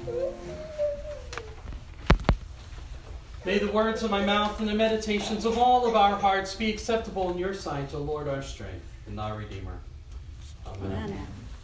May the words of my mouth and the meditations of all of our hearts be acceptable in your sight, O Lord, our strength and our Redeemer. Amen.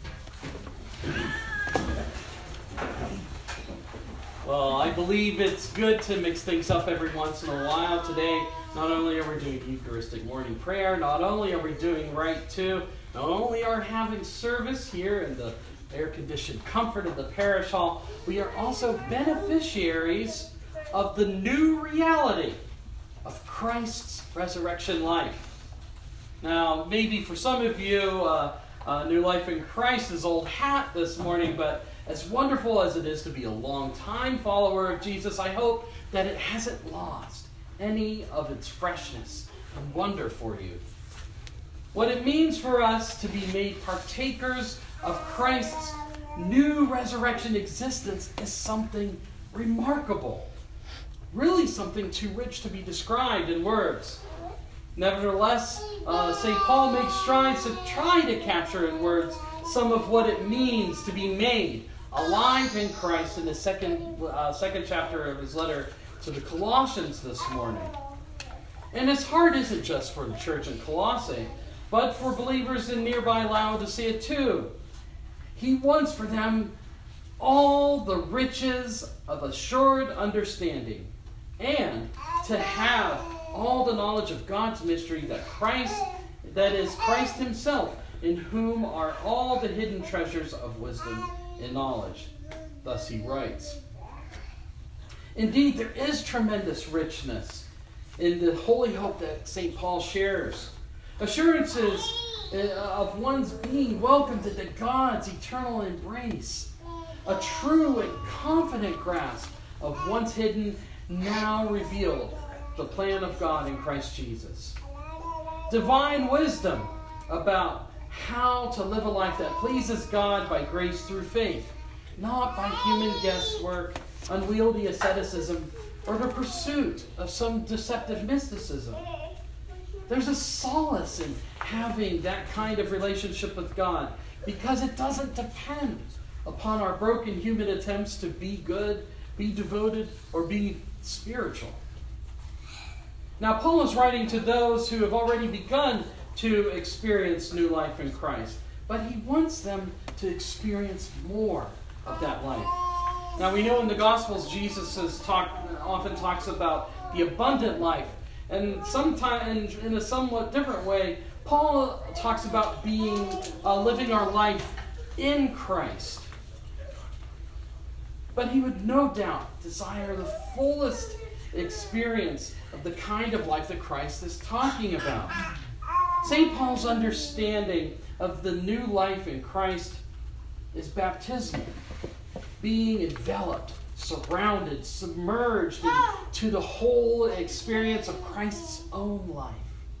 Well, I believe it's good to mix things up every once in a while. Today, not only are we doing Eucharistic morning prayer, not only are we doing Rite Two, not only are we having service here in the air-conditioned comfort of the parish hall, we are also beneficiaries of the new reality of Christ's resurrection life. Now, maybe for some of you, New Life in Christ is old hat this morning, but as wonderful as it is to be a long-time follower of Jesus, I hope that it hasn't lost any of its freshness and wonder for you. What it means for us to be made partakers of Christ's new resurrection existence is something remarkable. Really something too rich to be described in words. Nevertheless, St. Paul makes strides to try to capture in words some of what it means to be made alive in Christ in the second chapter of his letter to the Colossians this morning. And his heart isn't just for the church in Colossae, but for believers in nearby Laodicea too. He wants for them all the riches of assured understanding, and to have all the knowledge of God's mystery that is Christ himself, in whom are all the hidden treasures of wisdom and knowledge. Thus he writes. Indeed, there is tremendous richness in the holy hope that St. Paul shares. Assurances of one's being welcomed into God's eternal embrace. A true and confident grasp of once hidden, now revealed, the plan of God in Christ Jesus. Divine wisdom about how to live a life that pleases God by grace through faith, not by human guesswork, unwieldy asceticism, or the pursuit of some deceptive mysticism. There's a solace in having that kind of relationship with God because it doesn't depend upon our broken human attempts to be good, be devoted, or be spiritual. Now, Paul is writing to those who have already begun to experience new life in Christ, but he wants them to experience more of that life. Now, we know in the Gospels, Jesus often talks about the abundant life, and sometimes in a somewhat different way, Paul talks about living our life in Christ. But he would no doubt desire the fullest experience of the kind of life that Christ is talking about. St. Paul's understanding of the new life in Christ is baptismal, being enveloped, surrounded, submerged into the whole experience of Christ's own life.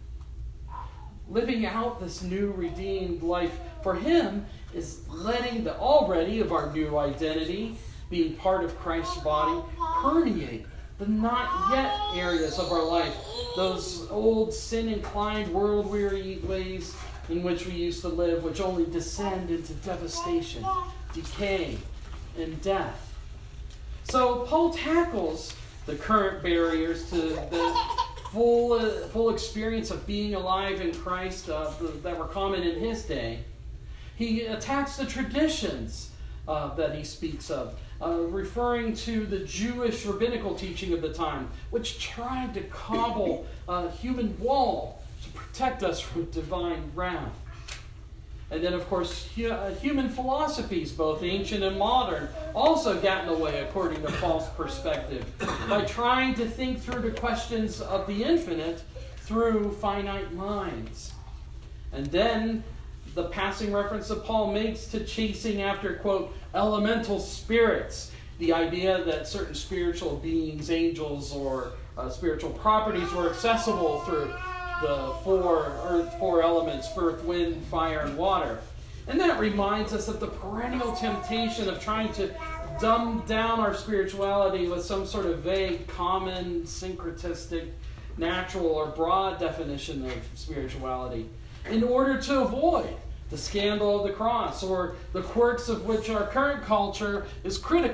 Living out this new redeemed life for him is letting the already of our new identity, being part of Christ's body, permeate the not yet areas of our life, those old sin-inclined, world-weary ways in which we used to live, which only descend into devastation, decay, and death. So Paul tackles the current barriers to the full experience of being alive in Christ that were common in his day. He attacks the traditions that he speaks of, referring to the Jewish rabbinical teaching of the time, which tried to cobble a human wall to protect us from divine wrath. And then, of course, human philosophies, both ancient and modern, also got in the way according to Paul's perspective by trying to think through the questions of the infinite through finite minds. And then the passing reference that Paul makes to chasing after, quote, elemental spirits, the idea that certain spiritual beings, angels, or spiritual properties were accessible through the four elements, earth, wind, fire, and water. And that reminds us of the perennial temptation of trying to dumb down our spirituality with some sort of vague, common, syncretistic, natural, or broad definition of spirituality in order to avoid the scandal of the cross, or the quirks of which our current culture is critical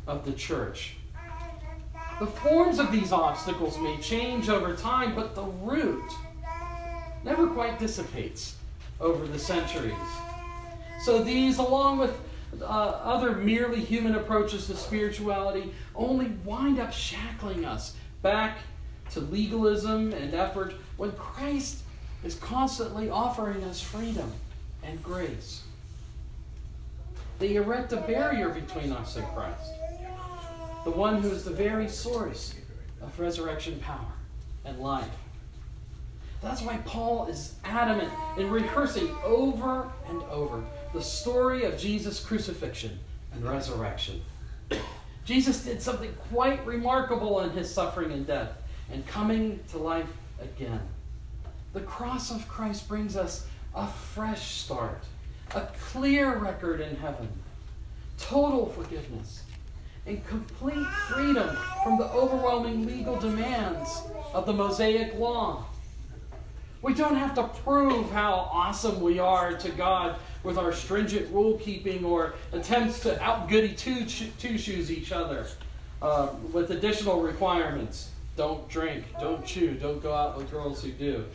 of the church. The forms of these obstacles may change over time, but the root never quite dissipates over the centuries. So these, along with other merely human approaches to spirituality, only wind up shackling us back to legalism and effort when Christ is constantly offering us freedom and grace. They erect a barrier between us and Christ, the one who is the very source of resurrection power and life. That's why Paul is adamant in rehearsing over and over the story of Jesus' crucifixion and resurrection. Jesus did something quite remarkable in his suffering and death and coming to life again. The cross of Christ brings us a fresh start, a clear record in heaven, total forgiveness, and complete freedom from the overwhelming legal demands of the Mosaic Law. We don't have to prove how awesome we are to God with our stringent rule keeping or attempts to out-goody two-shoes each other with additional requirements. Don't drink, don't chew, don't go out with girls who do.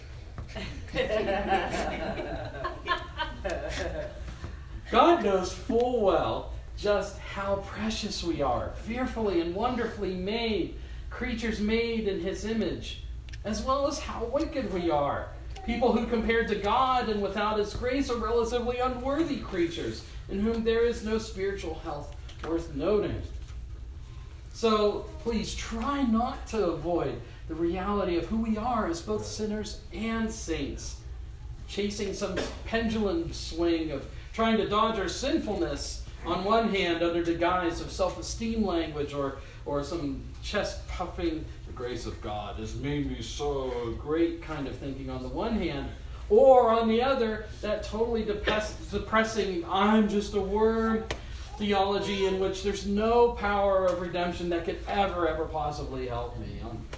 God knows full well just how precious we are, fearfully and wonderfully made, creatures made in his image, as well as how wicked we are. People who, compared to God and without his grace, are relatively unworthy creatures in whom there is no spiritual health worth noting. So please try not to avoid the reality of who we are as both sinners and saints, chasing some pendulum swing of trying to dodge our sinfulness on one hand under the guise of self-esteem language or some chest-puffing, the grace of God has made me so great kind of thinking on the one hand, or on the other, that totally depressing, I'm just a worm theology in which there's no power of redemption that could ever possibly help me.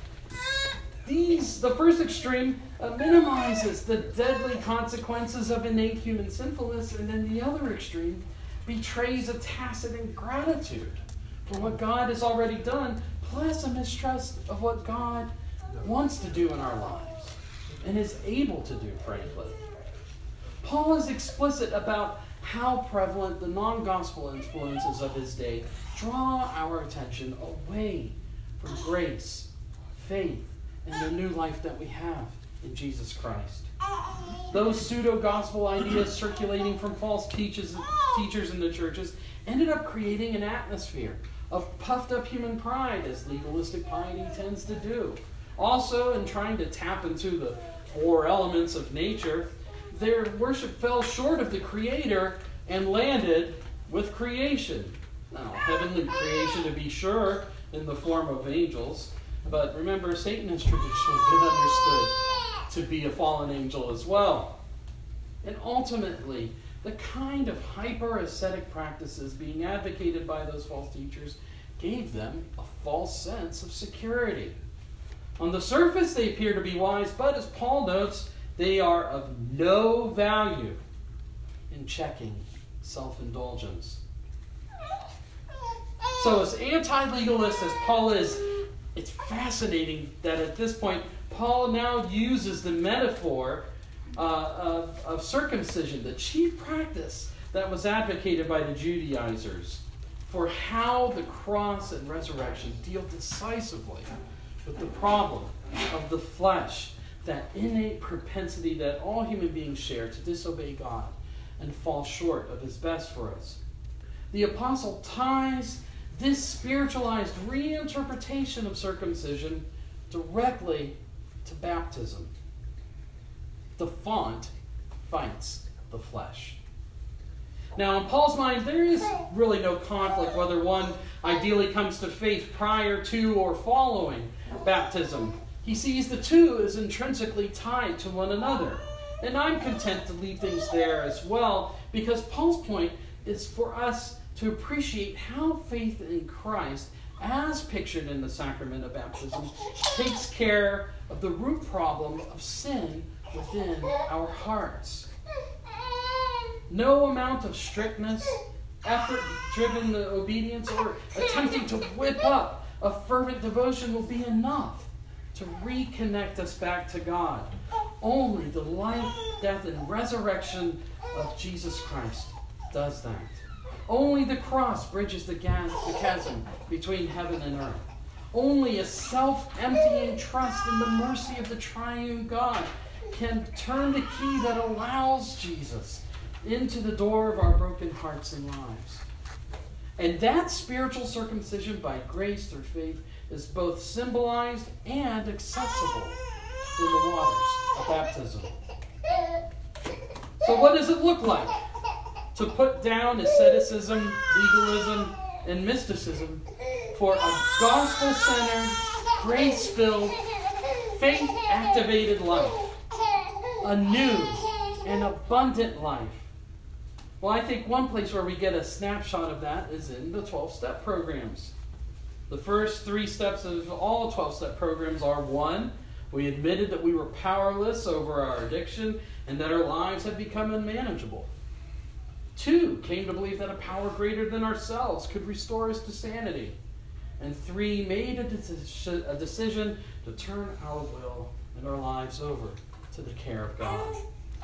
The first extreme minimizes the deadly consequences of innate human sinfulness, and then the other extreme betrays a tacit ingratitude for what God has already done, plus a mistrust of what God wants to do in our lives and is able to do, frankly. Paul is explicit about how prevalent the non-gospel influences of his day draw our attention away from grace, faith, and the new life that we have in Jesus Christ. Those pseudo-gospel ideas circulating from false teachers in the churches ended up creating an atmosphere of puffed-up human pride, as legalistic piety tends to do. Also, in trying to tap into the four elements of nature, their worship fell short of the Creator and landed with creation. Now, heavenly creation to be sure, in the form of angels. But remember, Satan has traditionally been understood to be a fallen angel as well. And ultimately, the kind of hyper-ascetic practices being advocated by those false teachers gave them a false sense of security. On the surface, they appear to be wise, but as Paul notes, they are of no value in checking self-indulgence. So as anti-legalist as Paul is, it's fascinating that at this point, Paul now uses the metaphor of circumcision, the chief practice that was advocated by the Judaizers, for how the cross and resurrection deal decisively with the problem of the flesh, that innate propensity that all human beings share to disobey God and fall short of his best for us. The apostle ties this spiritualized reinterpretation of circumcision directly to baptism. The font fights the flesh. Now, in Paul's mind, there is really no conflict whether one ideally comes to faith prior to or following baptism. He sees the two as intrinsically tied to one another. And I'm content to leave things there as well, because Paul's point is for us to appreciate how faith in Christ, as pictured in the sacrament of baptism, takes care of the root problem of sin within our hearts. No amount of strictness effort-driven obedience or attempting to whip up a fervent devotion will be enough to reconnect us back to God. Only the life, death, and resurrection of Jesus Christ does that. Only the cross bridges the chasm between heaven and earth. Only a self-emptying trust in the mercy of the triune God can turn the key that allows Jesus into the door of our broken hearts and lives. And that spiritual circumcision by grace through faith is both symbolized and accessible in the waters of baptism. So what does it look like to put down asceticism, legalism, and mysticism for a gospel-centered, grace-filled, faith-activated life? A new and abundant life. Well, I think one place where we get a snapshot of that is in the 12-step programs. The first 3 steps of all 12-step programs are: 1, we admitted that we were powerless over our addiction and that our lives had become unmanageable. 2, came to believe that a power greater than ourselves could restore us to sanity. And 3, made a decision to turn our will and our lives over to the care of God.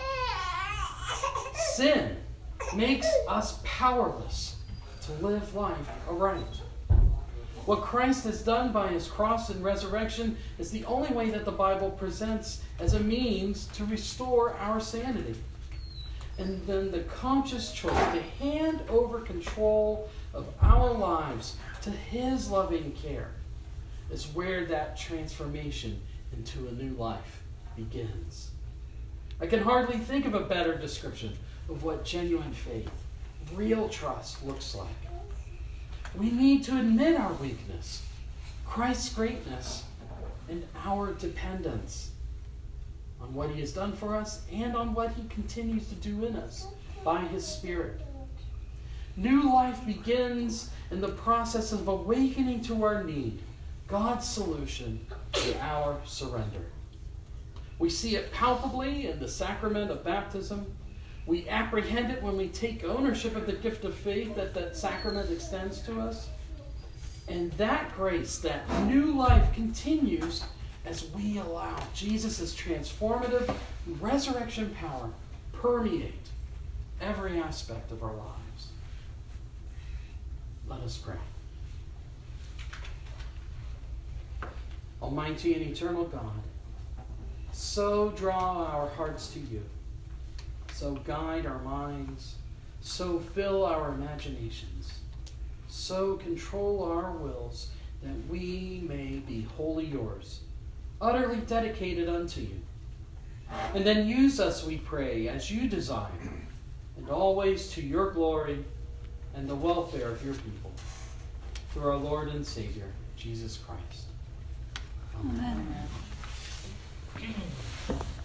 Sin makes us powerless to live life aright. What Christ has done by his cross and resurrection is the only way that the Bible presents as a means to restore our sanity. And then the conscious choice to hand over control of our lives to his loving care is where that transformation into a new life begins. I can hardly think of a better description of what genuine faith, real trust looks like. We need to admit our weakness, Christ's greatness, and our dependence on what he has done for us and on what he continues to do in us by his Spirit. New life begins in the process of awakening to our need, God's solution to our surrender. We see it palpably in the sacrament of baptism. We apprehend it when we take ownership of the gift of faith that sacrament extends to us. And that grace, that new life, continues as we allow Jesus' transformative resurrection power permeate every aspect of our lives. Let us pray. Almighty and eternal God, so draw our hearts to you, so guide our minds, so fill our imaginations, so control our wills that we may be wholly yours, utterly dedicated unto you. And then use us, we pray, as you desire, and always to your glory and the welfare of your people. Through our Lord and Savior, Jesus Christ. Amen. Amen.